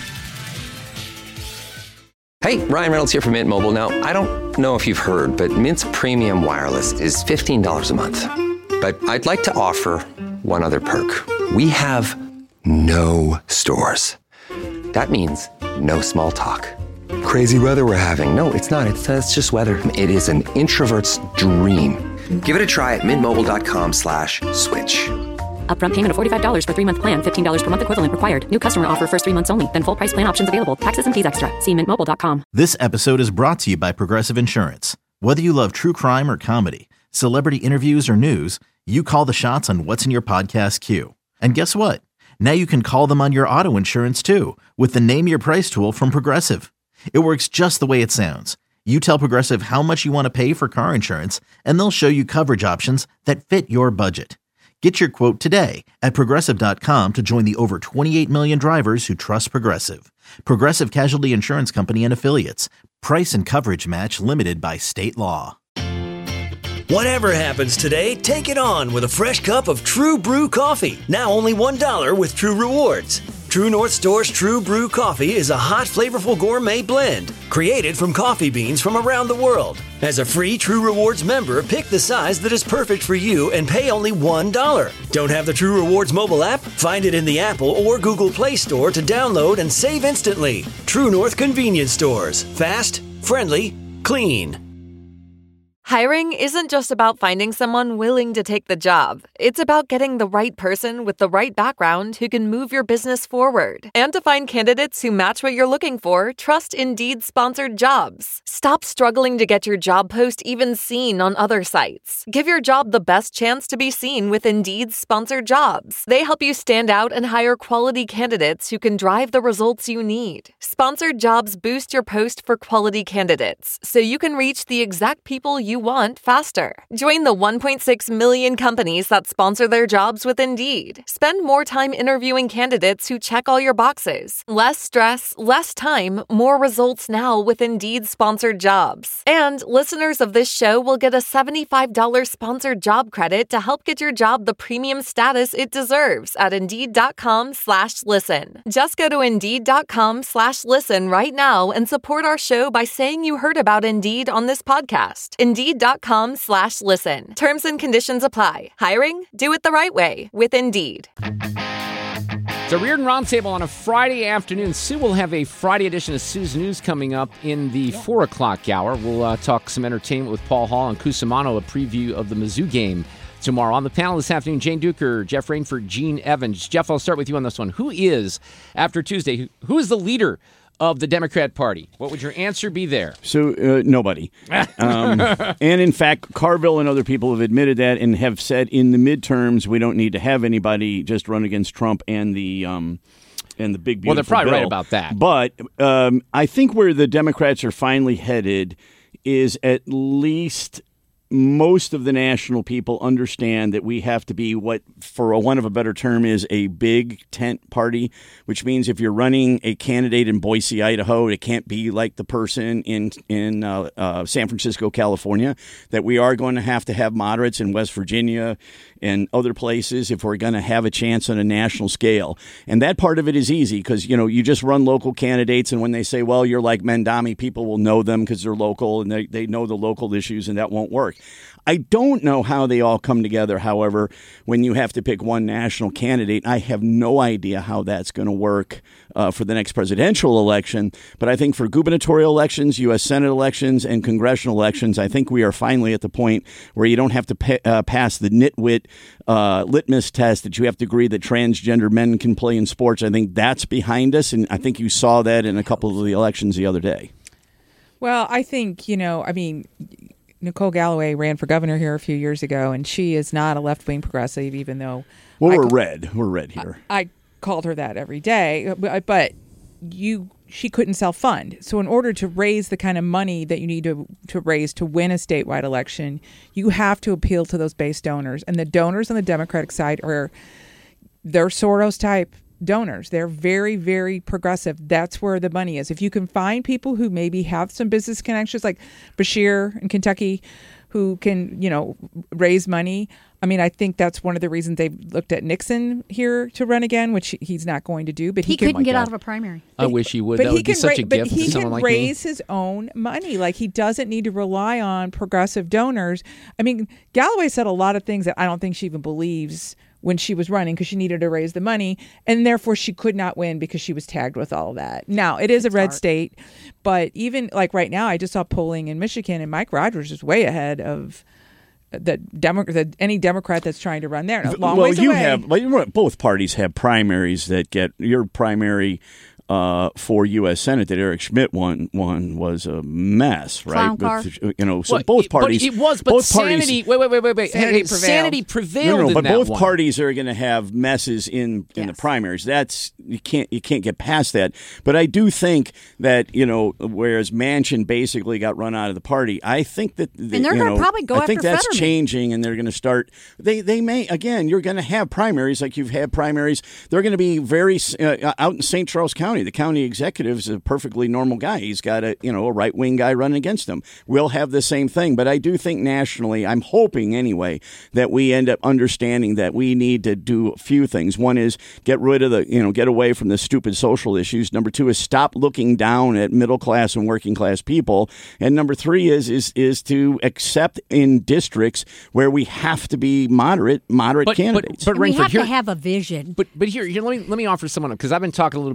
Hey, Ryan Reynolds here from Mint Mobile. Now, I don't know if you've heard, but Mint's premium wireless is fifteen dollars a month. But I'd like to offer one other perk. We have no stores. That means no small talk. Crazy weather we're having. No, it's not. It's, uh, it's just weather. It is an introvert's dream. Give it a try at mintmobile.com slash switch. Upfront payment of forty-five dollars for three-month plan, fifteen dollars per month equivalent required. New customer offer first three months only. Then full price plan options available. Taxes and fees extra. See mint mobile dot com. This episode is brought to you by Progressive Insurance. Whether you love true crime or comedy, celebrity interviews or news, you call the shots on what's in your podcast queue. And guess what? Now you can call them on your auto insurance too with the Name Your Price tool from Progressive. It works just the way it sounds. You tell Progressive how much you want to pay for car insurance, and they'll show you coverage options that fit your budget. Get your quote today at Progressive dot com to join the over twenty-eight million drivers who trust Progressive. Progressive Casualty Insurance Company and Affiliates. Price and coverage match limited by state law. Whatever happens today, take it on with a fresh cup of True Brew coffee. Now only one dollar with True Rewards. True North Store's True Brew coffee is a hot, flavorful gourmet blend created from coffee beans from around the world. As a free True Rewards member, pick the size that is perfect for you and pay only one dollar. Don't have the True Rewards mobile app? Find it in the Apple or Google Play Store to download and save instantly. True North Convenience Stores. Fast, friendly, clean. Hiring isn't just about finding someone willing to take the job. It's about getting the right person with the right background who can move your business forward. And to find candidates who match what you're looking for, trust Indeed-sponsored jobs. Stop struggling to get your job post even seen on other sites. Give your job the best chance to be seen with Indeed-sponsored jobs. They help you stand out and hire quality candidates who can drive the results you need. Sponsored jobs boost your post for quality candidates, so you can reach the exact people you want faster. Join the one point six million companies that sponsor their jobs with Indeed. Spend more time interviewing candidates who check all your boxes. Less stress, less time, more results now with Indeed sponsored jobs. And listeners of this show will get a seventy-five dollars sponsored job credit to help get your job the premium status it deserves at Indeed.com slash listen. Just go to Indeed.com slash listen right now and support our show by saying you heard about Indeed on this podcast. Indeed.com slash listen. Terms and conditions apply. Hiring? Do it the right way with Indeed. It's a Reardon Roundtable on a Friday afternoon. Sue will have a Friday edition of Sue's News coming up in the yeah. four o'clock hour. We'll uh, talk some entertainment with Paul Hall and Cusimano, a preview of the Mizzou game tomorrow. On the panel this afternoon, Jane Duker, Jeff Rainford, Gene Evans. Jeff, I'll start with you on this one. Who is, after Tuesday, who is the leader of the Democrat Party? What would your answer be there? So, uh, nobody. um, and in fact, Carville and other people have admitted that and have said in the midterms we don't need to have anybody just run against Trump and the um, and the big beautiful Well, they're probably bill. right about that. But um, I think where the Democrats are finally headed is at least most of the national people understand that we have to be what, for a want of a better term, is a big tent party, which means if you're running a candidate in Boise, Idaho, it can't be like the person in in uh, uh, San Francisco, California, that we are going to have to have moderates in West Virginia and other places if we're going to have a chance on a national scale. And that part of it is easy because, you know, you just run local candidates, and when they say, well, you're like Mendami, people will know them because they're local and they, they know the local issues, and that won't work. I don't know how they all come together, however, when you have to pick one national candidate. I have no idea how that's going to work uh, for the next presidential election. But I think for gubernatorial elections, U S Senate elections, and congressional elections, I think we are finally at the point where you don't have to pa- uh, pass the nitwit uh, litmus test that you have to agree that transgender men can play in sports. I think that's behind us, and I think you saw that in a couple of the elections the other day. Well, I think, you know, I mean, Nicole Galloway ran for governor here a few years ago, and she is not a left-wing progressive, even though... Well, I we're ca- red. We're red here. I, I called her that every day, but, but you, she couldn't self-fund. So in order to raise the kind of money that you need to, to raise to win a statewide election, you have to appeal to those base donors. And the donors on the Democratic side are, they're Soros-type donors. They're very, very progressive. That's where the money is. If you can find people who maybe have some business connections, like Bashir in Kentucky, who can, you know, raise money. I mean, I think that's one of the reasons they've looked at Nixon here to run again, which he's not going to do. But he, he can, couldn't get out of a primary. I wish he would. But That he would be can such ra- a gift But he to someone can like raise me. his own money. Like, he doesn't need to rely on progressive donors. I mean, Galloway said a lot of things that I don't think she even believes when she was running, because she needed to raise the money, and therefore she could not win because she was tagged with all of that. Now, it is a red state, but even like right now, I just saw polling in Michigan, and Mike Rogers is way ahead of the Demo- the, any Democrat that's trying to run there. A long well, ways you away. have well, both parties have primaries that get your primary. Uh, for U S Senate that Eric Schmidt won won was a mess, right? Clown car. But, you know, so Well, both it- parties. But it was, but both sanity. Parties, wait, wait, wait, wait, wait. Sanity Hey, prevailed. Sanity prevailed. no, no, in but that both one. parties are going to have messes in, in the Yes. primaries. That's you can't you can't get past that. But I do think that, you know, whereas Manchin basically got run out of the party, I think that the, And they're you gonna know, probably go I think after that's Fetterman. changing, and they're going to start. They they may again. You're going to have primaries like you've had primaries. They're going to be very uh, out in Saint Charles County. The county executive is a perfectly normal guy. He's got a you know a right wing guy running against him. We'll have the same thing, but I do think nationally, I'm hoping anyway that we end up understanding that we need to do a few things. One is get rid of the you know get away from the stupid social issues. Number two is stop looking down at middle class and working class people. And number three is is is to accept in districts where we have to be moderate moderate But- but- candidates. but And we Rainford, have here- to have a vision. But but here, here let me let me offer someone, because I've been talking a little bit about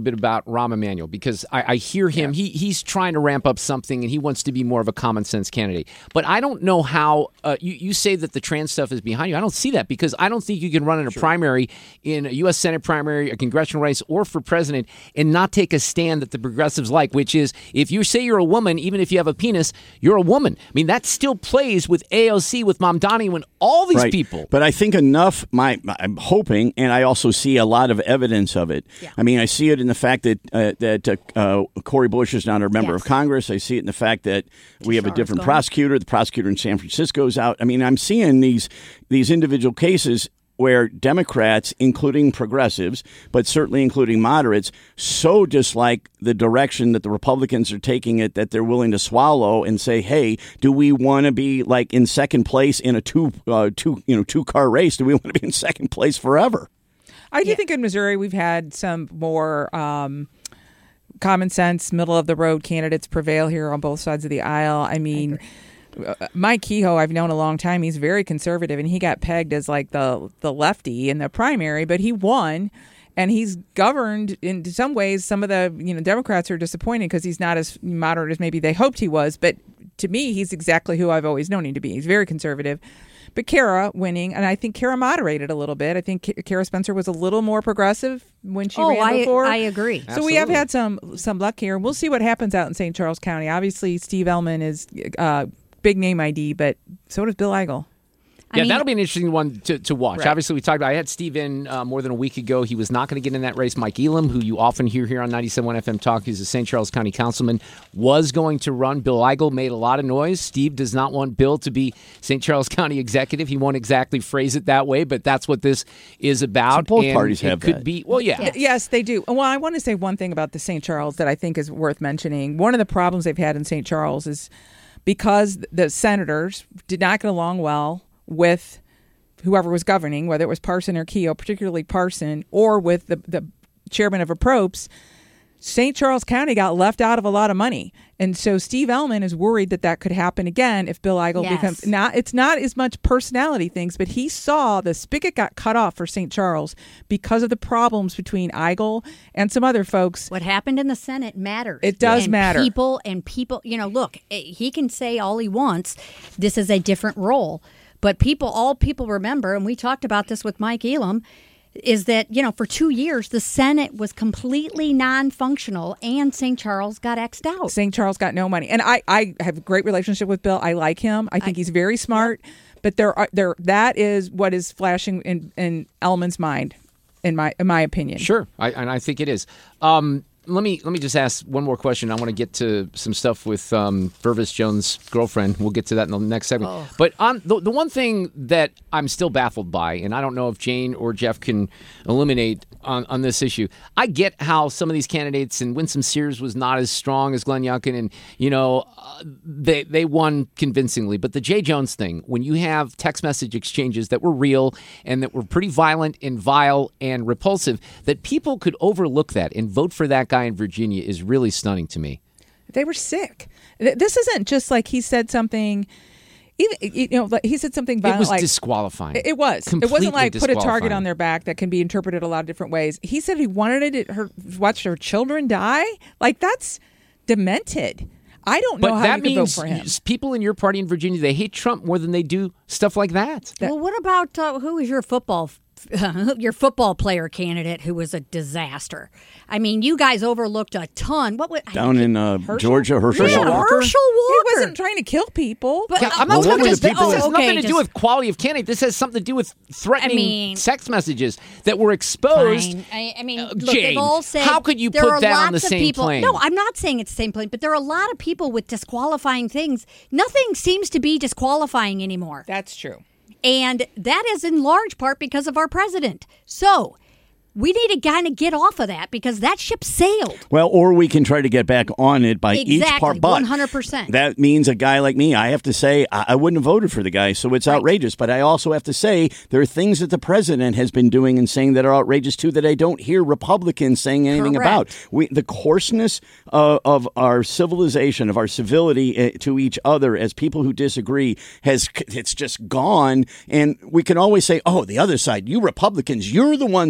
Rahm Emanuel because I, I hear him. Yeah. He he's trying to ramp up something, and he wants to be more of a common sense candidate. But I don't know how uh, you you say that the trans stuff is behind you. I don't see that because I don't think you can run in a sure. primary, in a U S Senate primary, a congressional race, or for president, and not take a stand that the progressives like, which is if you say you're a woman, even if you have a penis, you're a woman. I mean, that still plays with A O C, with Mamdani, and all these right. people. But I think enough. My I'm hoping, and I also see a lot of evidence of it. Yeah. I mean, I see it in the fact that uh, that uh, uh, Cori Bush is not a member yes. of Congress. I see it in the fact that we have a different prosecutor. The prosecutor in San Francisco is out. I mean, I'm seeing these these individual cases where Democrats, including progressives, but certainly including moderates, so dislike the direction that the Republicans are taking it that they're willing to swallow and say, "Hey, do we want to be like in second place in a two uh, two you know two car race? Do we want to be in second place forever?" I do yeah. think in Missouri we've had some more um, common sense, middle of the road candidates prevail here on both sides of the aisle. I mean. I Mike Kehoe, I've known a long time. He's very conservative, and he got pegged as like the the lefty in the primary, but he won, and he's governed in some ways. Some of the you know Democrats are disappointed because he's not as moderate as maybe they hoped he was. But to me, he's exactly who I've always known him to be. He's very conservative. But Kara winning, and I think Kara moderated a little bit. I think Kara Spencer was a little more progressive when she oh, ran I, before. I agree. So Absolutely. we have had some some luck here. We'll see what happens out in Saint Charles County. Obviously, Steve Ellman is uh, big name I D, but so does Bill Eigel. Yeah, I mean, that'll be an interesting one to, to watch. Right. Obviously, we talked about I had Steve in uh, more than a week ago. He was not going to get in that race. Mike Elam, who you often hear here on ninety-seven point one F M Talk, he's a Saint Charles County councilman, was going to run. Bill Eigel made a lot of noise. Steve does not want Bill to be Saint Charles County executive. He won't exactly phrase it that way, but that's what this is about. So both and parties it have could that. be. Well, yeah. Yes. yes, they do. Well, I want to say one thing about the Saint Charles that I think is worth mentioning. One of the problems they've had in Saint Charles is because the senators did not get along well with whoever was governing, whether it was Parson or Kehoe, particularly Parson, or with the, the chairman of APROPS, Saint Charles County got left out of a lot of money. And so Steve Ellman is worried that that could happen again if Bill Eigel yes. becomes... Not, it's not as much personality things, but he saw the spigot got cut off for Saint Charles because of the problems between Eigel and some other folks. What happened in the Senate matters. It does and matter. People and people, you know, look, he can say all he wants. This is a different role. But people, all people remember, and we talked about this with Mike Elam, is that, you know, for two years, the Senate was completely non-functional and Saint Charles got X'd out. Saint Charles got no money. And I, I have a great relationship with Bill. I like him. I think I, he's very smart. Yep. But there are there that is what is flashing in, in Ellman's mind, in my in my opinion. Sure. I, and I think it is. Um, Let me let me just ask one more question. I want to get to some stuff with um, Vervis Jones' girlfriend. We'll get to that in the next segment. Oh. But on the, the one thing that I'm still baffled by, and I don't know if Jane or Jeff can illuminate on, on this issue. I get how some of these candidates, and Winsome Sears was not as strong as Glenn Youngkin, and you know uh, they they won convincingly. But the Jay Jones thing, when you have text message exchanges that were real and that were pretty violent and vile and repulsive, that people could overlook that and vote for that guy in Virginia is really stunning to me. They were sick. This isn't just like he said something. Even you know, like he said something violent. It was like, disqualifying. It was. Completely it wasn't like put a target disqualifying. on their back that can be interpreted a lot of different ways. He said he wanted it, her watch her children die. Like that's demented. I don't know but how that you could means vote for him. People in your party in Virginia, they hate Trump more than they do stuff like that. Well, what about uh, who is your football your football player candidate who was a disaster? I mean, you guys overlooked a ton. What was, down in uh, Georgia, Herschel yeah, Walker? Herschel Walker. He wasn't trying to kill people. But, Yeah, I'm not Well, talking what were just the this people has that- nothing Okay, to just- do with quality of candidate. This has something to do with threatening I mean- text messages that were exposed. Fine. I, I mean, Uh, look, Jane, they've all said how could you there put are that lots on the of same people, plane? No, I'm not saying it's the same plane, but there are a lot of people with disqualifying things. Nothing seems to be disqualifying anymore. That's true. And that is in large part because of our president. So we need to kind of get off of that because that ship sailed. Well, or we can try to get back on it by Exactly, each part. But one hundred percent. that means a guy like me, I have to say, I, I wouldn't have voted for the guy, so it's Right. outrageous. But I also have to say there are things that the president has been doing and saying that are outrageous, too, that I don't hear Republicans saying anything Correct. about. We, the coarseness uh, of our civilization, of our civility uh, to each other as people who disagree, has it's just gone. And we can always say, oh, the other side, you Republicans, you're the ones who should The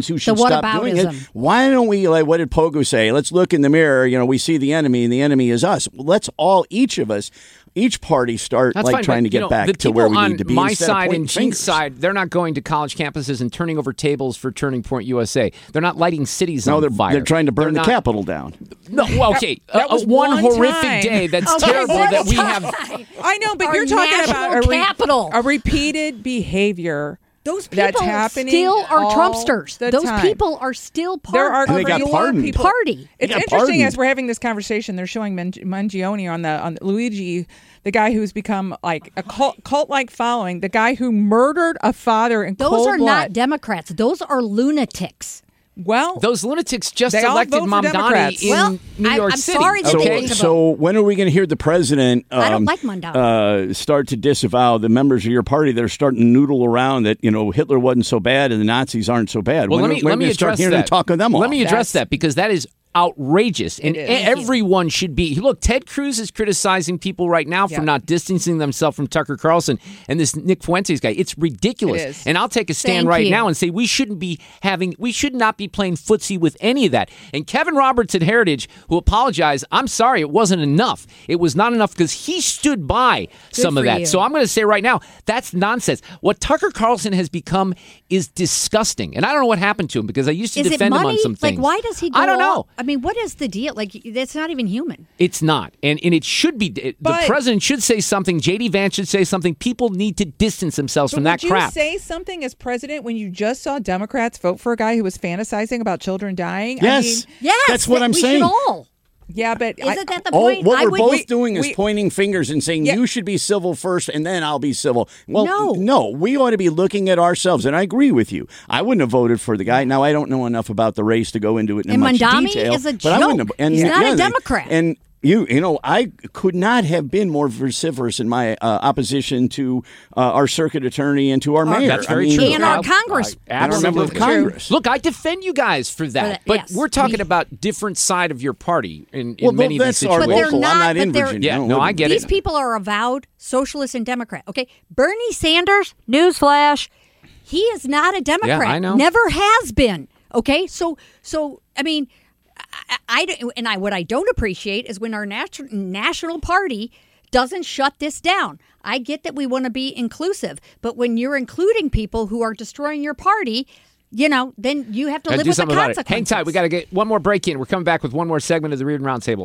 stop doing it. Whataboutism. Why don't we, like, what did Pogo say? Let's look in the mirror. You know, we see the enemy, and the enemy is us. Let's all, each of us, each party start That's like fine, trying but, to get you know, back the to where we people need to be. on my instead of side pointing and Gene's fingers. side, they're not going to college campuses and turning over tables for Turning Point U S A. They're not lighting cities No, on they're, fire. they're trying to burn They're the not- Capitol down. No, well, okay, That- that uh, was uh, one, one horrific time. day. That's Okay, terrible one that we time. have. I know, but Our you're talking about a, national re- capital. a repeated behavior. Those That's people happening still are all Trumpsters. the Those time. people are still part There are of And they got your pardoned. people. party. It's got interesting pardoned. as we're having this conversation. They're showing Man- Mangione on the on the, Luigi, the guy who's become like a cult cult like following, the guy who murdered a father in Those cold are blood. not Democrats. Those are lunatics. Well, Those lunatics just They all elected vote for Mamdani Democrats. in Well, New I- York I'm City. sorry that they okay? went to So when are we going to hear the president um, I don't like Mamdani. uh, start to disavow the members of your party that are starting to noodle around that, you know, Hitler wasn't so bad and the Nazis aren't so bad? Well, when let me when let are we me gonna start address hearing that. them talk of them Let all? me address That's- that because that is outrageous, and is. e- Thank you. everyone should be. Look, Ted Cruz is criticizing people right now for Yeah. not distancing themselves from Tucker Carlson and this Nick Fuentes guy. It's ridiculous, It is. and I'll take a stand Thank right you. now and say we shouldn't be having, we should not be playing footsie with any of that. And Kevin Roberts at Heritage, who apologized, I'm sorry, it wasn't enough. It was not enough because he stood by some of for that. you. So I'm going to say right now, that's nonsense. What Tucker Carlson has become is disgusting, and I don't know what happened to him because I used to Is it defend him money? on some things. Like, why does he go I don't know. all- I mean, what is the deal? Like, that's not even human. It's not. And and it should be. It, the But- president should say something. J D Vance should say something. People need to distance themselves But from that would crap. you say something as president when you just saw Democrats vote for a guy who was fantasizing about children dying? I Yes. mean, Yes, That's what that I'm we saying. Should all. yeah, but I- Isn't that the Oh, point? what I we're would, both doing is we- pointing fingers and saying Yeah. you should be civil first and then I'll be civil. Well, No. no, we ought to be looking at ourselves, and I agree with you. I wouldn't have voted for the guy. Now I don't know enough about the race to go into it in And much Mamdani detail. is a but I wouldn't joke. have, and He's not a yeah, Democrat. And you, you know, I could not have been more vociferous in my uh, opposition to uh, our circuit attorney and to our mayor. That's very I mean, true. And our I- Congress. I- and our member of absolutely. Congress. Look, I defend you guys for that, For that, but yes. we're talking We- about different side of your party in, in Well, many of these that's our situations. But they're local. not- I'm not in but they're- Virginia. Yeah, don't no, live I in get These it. people are avowed socialist and Democrat. Okay, Bernie Sanders, newsflash, he is not a Democrat. I know. Never has been. Okay, so so I mean, I, I don't- and I what I don't appreciate is when our national national party doesn't shut this down. I get that we want to be inclusive, but when you're including people who are destroying your party, you know, then you have to Gotta live do with the something about it. consequences. Hang tight. We got to get one more break in. We're coming back with one more segment of the Reardon Roundtable.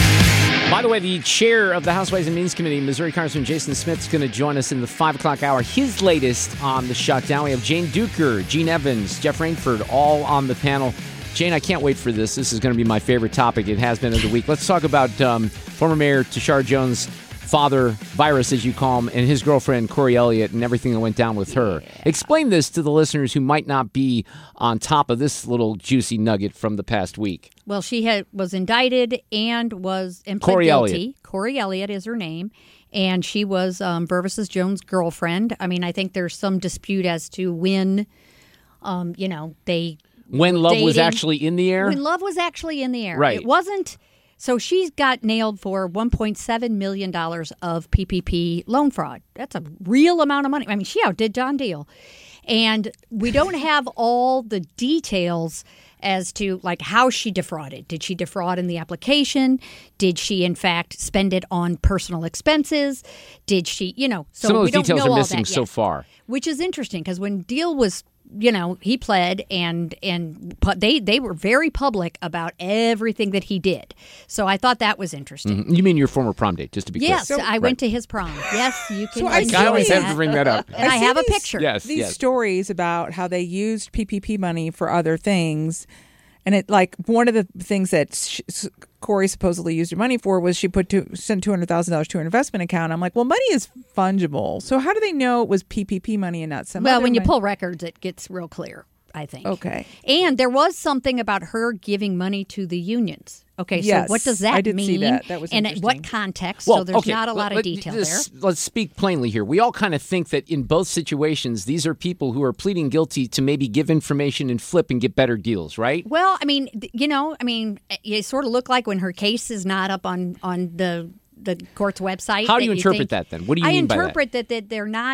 By the way, the chair of the House Ways and Means Committee, Missouri Congressman Jason Smith, is going to join us in the five o'clock hour. His latest on the shutdown. We have Jane Duker, Gene Evans, Jeff Rainford, all on the panel. Jane, I can't wait for this. This is going to be my favorite topic. It has been of the week. Let's talk about um, former Mayor Tashara Jones' father, Virus, as you call him, and his girlfriend, Corey Elliott, and everything that went down with her. Explain this to the listeners who might not be on top of this little juicy nugget from the past week. Well, she had was indicted and was and pled Corey guilty. Elliott. Corey Elliott is her name, and she was um, Vervis Jones' girlfriend. I mean, I think there's some dispute as to when, um, you know, they When love was dating. actually in the air? when love was actually in the air. Right. It wasn't. So she's got nailed for one point seven million dollars of P P P loan fraud. That's a real amount of money. I mean, she outdid John Deal. And we don't have all the details as to like how she defrauded. Did she defraud in the application? Did she in fact spend it on personal expenses? Did she, you know, so Some of we those don't details know are all missing that so yet. far. Which is interesting because when Deal was, you know, he pled and and pu- they they were very public about everything that he did. So I thought that was interesting. Mhm. You mean your former prom date, just to be Yes, clear. I went to his prom. Yes, you can. So I enjoy I always that. have to bring that up. And I, see have a these- picture. Yes, these yes. stories about how they used P P P money for other things. And it like one of the things that sh- Corey supposedly used her money for was she put to, sent two hundred thousand dollars to her investment account. I'm like, well, money is fungible. So how do they know it was P P P money and not some Well, other when you money? pull records, it gets real clear, I think. Okay. And there was something about her giving money to the unions. Okay, Yes, so what does that I did mean? see that. That was and at what interesting. context? Well, so there's okay, not a lot let- of detail let's, there. Let's speak plainly here. We all kind of think that in both situations, these are people who are pleading guilty to maybe give information and flip and get better deals, right? Well, I mean, th- you know, I mean, it sort of looked like when her case is not up on on the the court's website. How do you that interpret think- that then? What do you I mean by that? interpret that? that they're not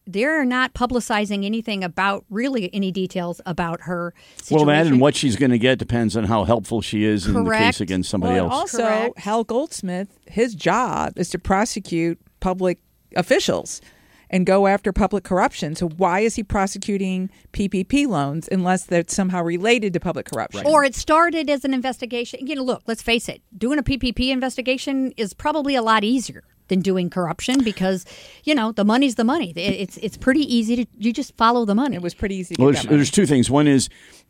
they're not publicizing anything about really any details about her situation. Well, that and what she's going to get depends on how helpful she is in the Correct. case against somebody well, else. Also, Correct. Hal Goldsmith, his job is to prosecute public officials and go after public corruption. So why is he prosecuting P P P loans unless they're somehow related to public corruption? Or it started as an investigation. You know, look, let's face it. Doing a P P P investigation is probably a lot easier than doing corruption because, you know, the money's the money. It- It's it's pretty easy to, you just follow the money. It was pretty easy to Well, get there's, that money. there's two things. One is,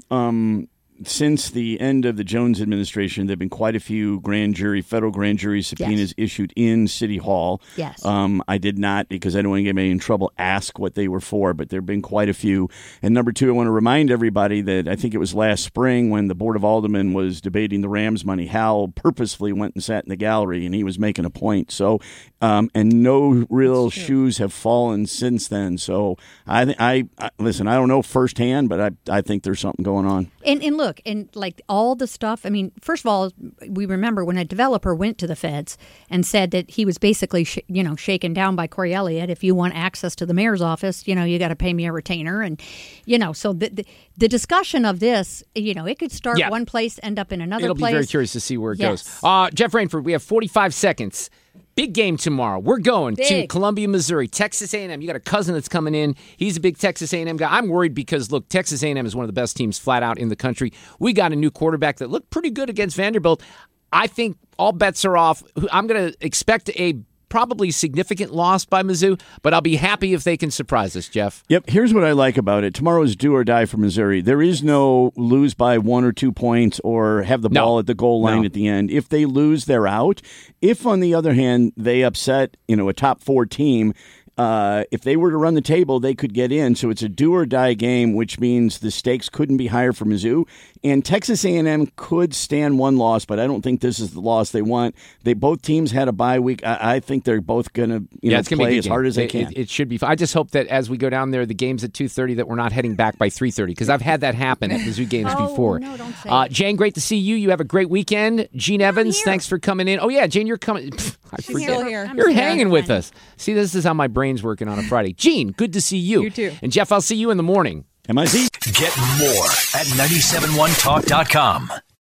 um, since the end of the Jones administration, there have been quite a few grand jury, federal grand jury subpoenas issued in City Hall. Yes. Um, I did not, because I don't want to get anybody in trouble, ask what they were for, but there have been quite a few. And number two, I want to remind everybody that I think it was last spring when the Board of Aldermen was debating the Rams money, Hal purposefully went and sat in the gallery, and he was making a point. So, um, and no real shoes have fallen since then. So, I, th- I, I listen, I don't know firsthand, but I, I think there's something going on. And and look, and like all the stuff, I mean, first of all, we remember when a developer went to the feds and said that he was basically, sh- you know, shaken down by Corey Elliott. If you want access to the mayor's office, you know, you got to pay me a retainer. And, you know, so the, the, the discussion of this, you know, it could start Yeah. one place, end up in another It'll place. be very curious to see where it Yes. goes. Uh, Jeff Rainford, we have forty-five seconds. Big game tomorrow. We're going to Big. Columbia, Missouri. Texas A and M. You got a cousin that's coming in. He's a big Texas A and M guy. I'm worried because, look, Texas A and M is one of the best teams flat out in the country. We got a new quarterback that looked pretty good against Vanderbilt. I think all bets are off. I'm going to expect a probably significant loss by Mizzou, but I'll be happy if they can surprise us, Jeff. Yep. Here's what I like about it. Tomorrow is do or die for Missouri. There is no lose by one or two points or have the No. ball at the goal line No. at the end. If they lose, they're out. If, on the other hand, they upset, you know, a top four team, uh, if they were to run the table, they could get in. So it's a do or die game, which means the stakes couldn't be higher for Mizzou. And Texas A and M could stand one loss, but I don't think this is the loss they want. They both teams had a bye week. I, I think they're both going to you yeah, know it's gonna be a play good as game. hard as they It- can. It, it should be fun. I just hope that as we go down there, the game's at two thirty, that we're not heading back by three thirty, because I've had that happen at Mizzou games Oh, before. no, don't say uh, it. Jane, great to see you. You have a great weekend. Gene Evans, here. thanks for coming in. Oh, yeah, Jane, you're coming. Pff, I She's forget. still here. I'm You're still hanging here. with us. See, this is how my brain's working on a Friday. Gene, good to see you. You too. And Jeff, I'll see you in the morning. M I Z. Get more at nine seven one talk dot com.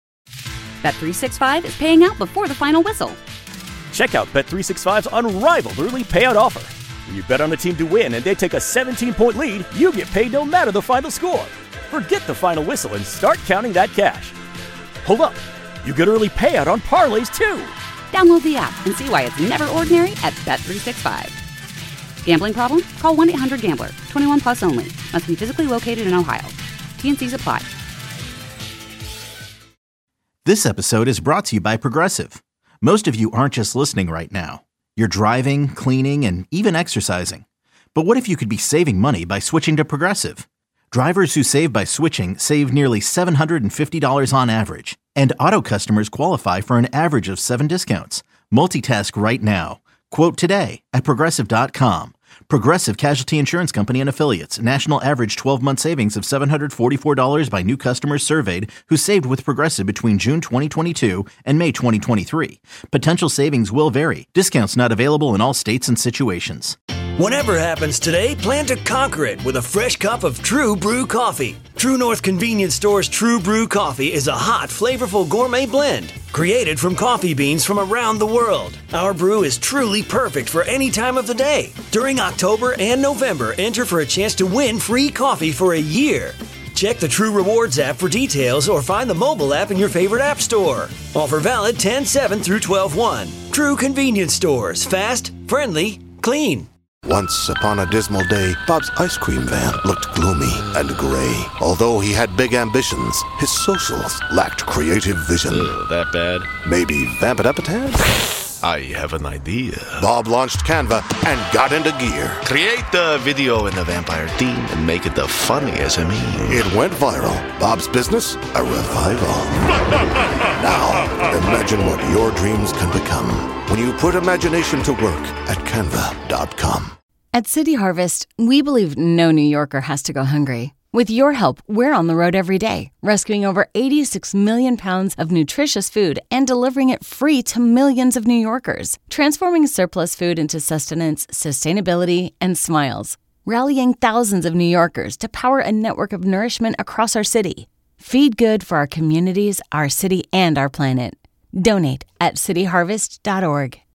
Bet three sixty-five is paying out before the final whistle. Check out Bet three sixty-five's unrivaled early payout offer. When you bet on the team to win and they take a seventeen-point lead, you get paid no matter the final score. Forget the final whistle and start counting that cash. Hold up. You get early payout on parlays, too. Download the app and see why it's never ordinary at Bet three sixty-five. Gambling problem? Call one eight hundred gambler. twenty-one plus only. Must be physically located in Ohio. T N Cs apply. This episode is brought to you by Progressive. Most of you aren't just listening right now. You're driving, cleaning, and even exercising. But what if you could be saving money by switching to Progressive? Drivers who save by switching save nearly seven hundred fifty dollars on average. And auto customers qualify for an average of seven discounts. Multitask right now. Quote today at Progressive dot com. Progressive Casualty Insurance Company and Affiliates. National average twelve-month savings of seven hundred forty-four dollars by new customers surveyed who saved with Progressive between June twenty twenty-two and May twenty twenty-three. Potential savings will vary. Discounts not available in all states and situations. Whatever happens today, plan to conquer it with a fresh cup of True Brew coffee. True North Convenience Store's True Brew coffee is a hot, flavorful gourmet blend created from coffee beans from around the world. Our brew is truly perfect for any time of the day. During October and November, enter for a chance to win free coffee for a year. Check the True Rewards app for details or find the mobile app in your favorite app store. Offer valid ten seven through twelve one. True Convenience Stores. Fast, friendly, clean. Once upon a dismal day, Bob's ice cream van looked gloomy and gray. Although he had big ambitions, his socials lacked creative vision. Ugh, that bad? Maybe vamp it up a tad? I have an idea. Bob launched Canva and got into gear. Create the video in the vampire theme and make it the funniest I mean. It went viral. Bob's business, a revival. Now, imagine what your dreams can become when you put imagination to work at canva dot com. At City Harvest, we believe no New Yorker has to go hungry. With your help, we're on the road every day, rescuing over eighty-six million pounds of nutritious food and delivering it free to millions of New Yorkers, transforming surplus food into sustenance, sustainability, and smiles. rallying thousands of New Yorkers to power a network of nourishment across our city. Feed good for our communities, our city, and our planet. Donate at city harvest dot org.